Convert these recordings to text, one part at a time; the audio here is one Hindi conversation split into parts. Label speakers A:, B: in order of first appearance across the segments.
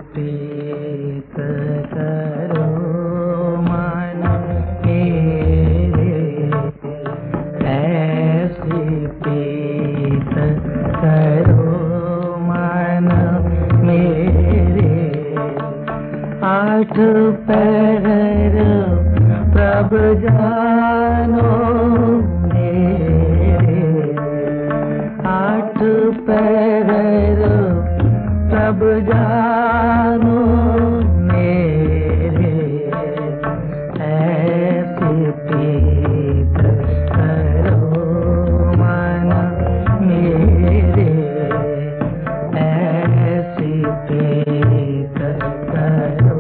A: प्रीत करो मन मेरे, ऐसी प्रीत करो मन मेरे। आठ पैर प्रभु जानो मेरे, आठ पैर प्रभु जानो मेरे। ऐसी प्रीत करो मन मेरे, ऐसी प्रीत करो।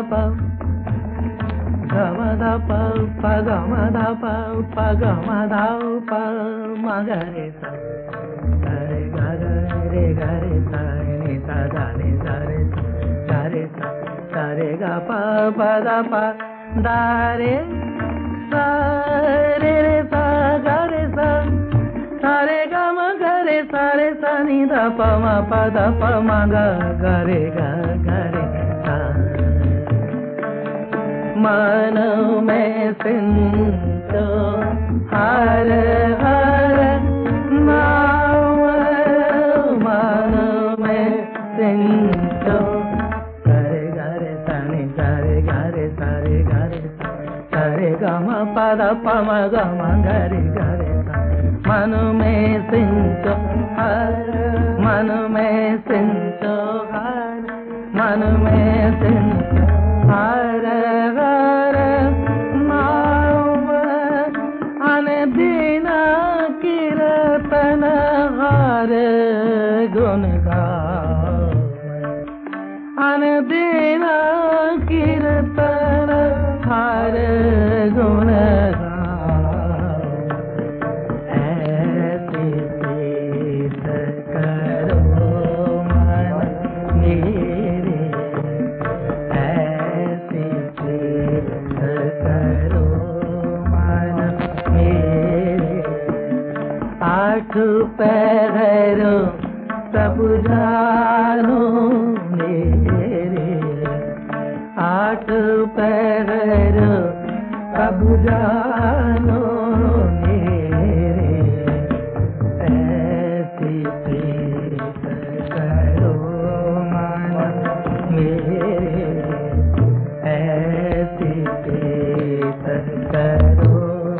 A: pa ga ma da pa pa ga ma da pa pa ga ma da pa ma ga re sa re ga re sa ni sa da ni sa re sa re ga pa pa da re sa re sa ga re sa re ga ma ga re sa ni da pa ma ga re sa मन में सिंचो हर हर नाम मन में सिंचो सारे गारे सारे सारे गारे सारे गारे सारे गा म पद प म ग म गारे गारे मन में सिंचो हर मन में सिंचो हर मन में सिंचो हर हर नाम अनदीना कीर्तन हर गुण गावे अनदीना कीर्तन हर गुण गावे ऐसी प्रीत करो मन मेरे करो मन मेरे आठ पैरो सब जानो मेरे आठ पैरो सब जानो मेरे ऐसी प्रीत करो मन मेरे ऐसी प्रीत करो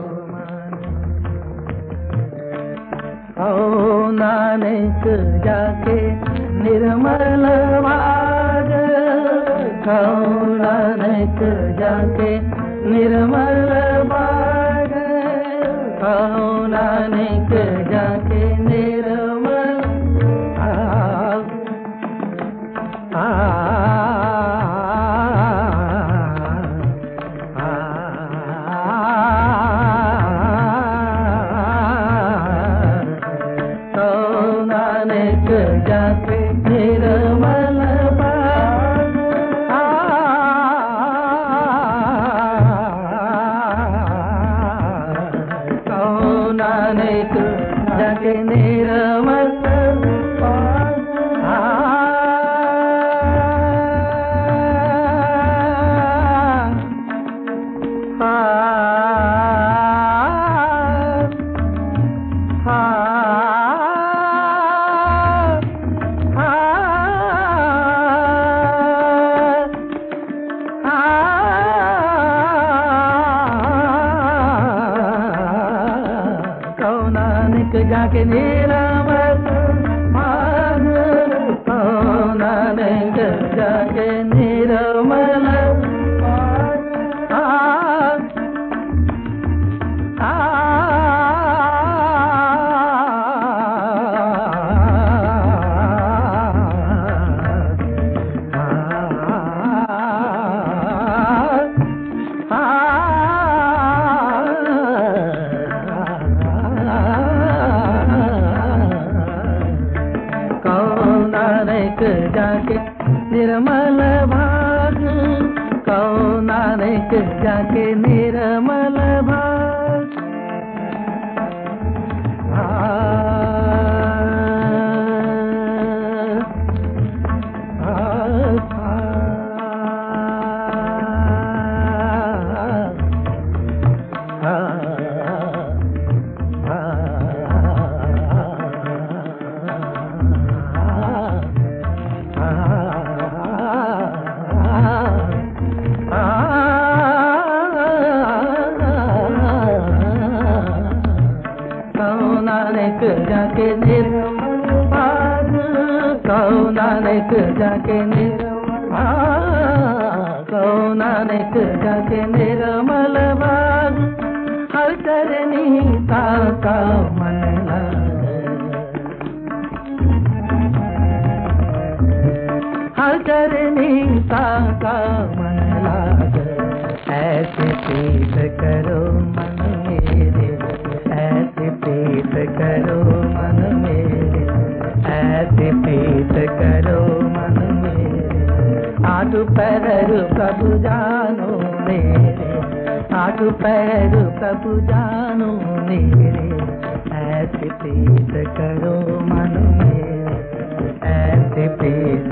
A: ओ नानक जाके निर्मल भाग कहो नानक जाके निर्मल भाग कहो नानक जाके निर्मल नानक जाके निर्मल भाग नानक जाके निर्मल नानक जाके निर्मल भाग नानक जाके निर्मल नानक जाके निर्मल भाग कहो नानक जाके निर्मल भाग नानक जाके निर्मल भाग कहो नानक जाके कहो नानक जाके निर्मल भाग हर करनी का मन हर करनी का मन करो मन मेरे, ऐसे प्रीत करो मन मेरे, ऐसे प्रीत करो मन मेरे। आठ पैर प्रभु जानो मेरे, आठ पैर प्रभु जानो मेरे, ऐसे प्रीत करो मन मेरे, ऐसे प्रीत।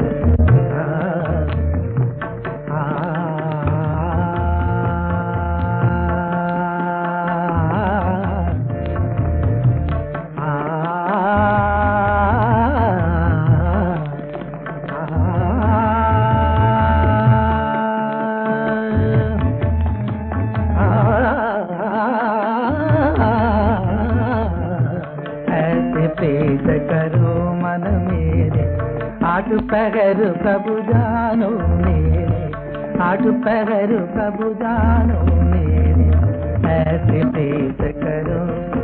A: प्रीत करो मन मेरे, आठ पैर प्रभु जानो मेरे, आठ पैर प्रभु जानो मेरे, ऐसे प्रीत करो।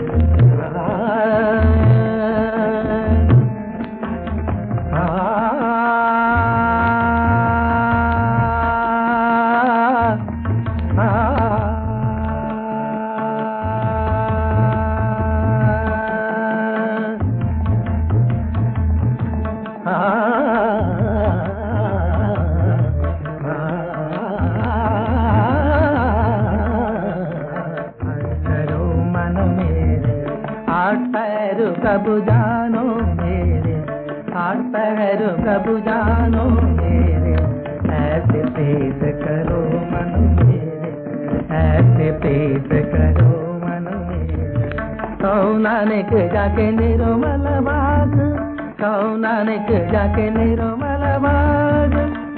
A: करो मन मेरे, आठ पैर प्रभु जानो मेरे, आठ पैर प्रभु जानो मेरे, ऐसे प्रीत करो मन मेरे, ऐसे प्रीत करो मन मेरे। कहो नानक जाके निर्मल बाग, कहो नानक जाके निर्मल बाग।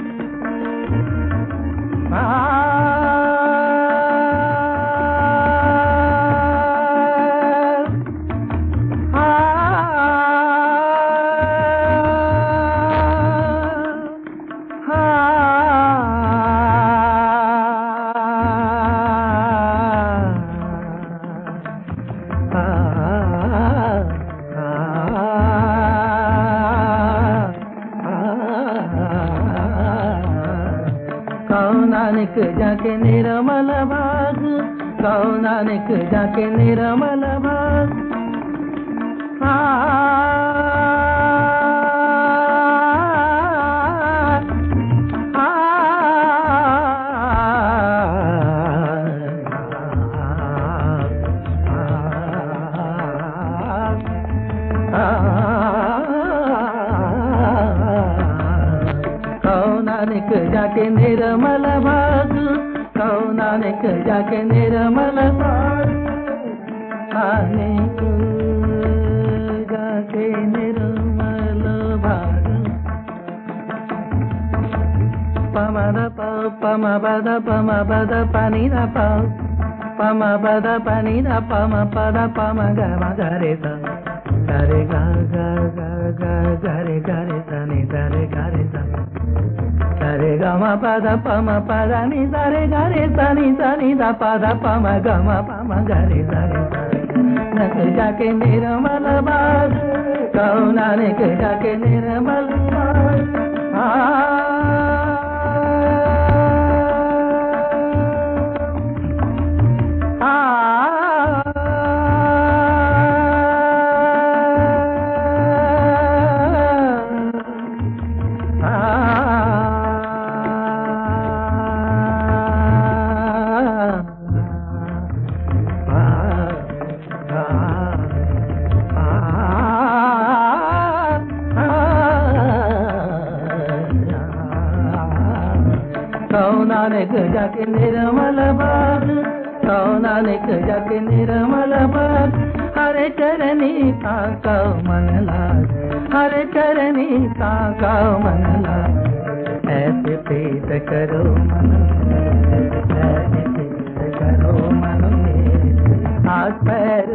A: कहो नानक जाके निर्मल बाग, कहो नानक जाके निर्मल बाग। कहो नानक जाके निर्मल बाग, कहो नानक जाके निर्मल बाग। नानक जाके निर्मल बाग। पमद पम पद पनि द पम पद पनि द पम पद पम ग म ग रे स रे ग ग ग ग रे ग रे स नि रे ग रे स रे ग म पद पम पद नि रे ग रे स नि द पद पम ग म पम ग रे स रे नानक जाके निर्मल बाग, कहो नानक जाके निर्मल बाग। कहो नानक जाके निर्मल बाग, कहो नानक जाके निर्मल बाग। हरे चरनी ताको मन लाग, हरे चरनी ताको मन लाग। ऐसे प्रीत करो मन मेरे, ऐसे प्रीत करो मन मेरे, हाथ पैर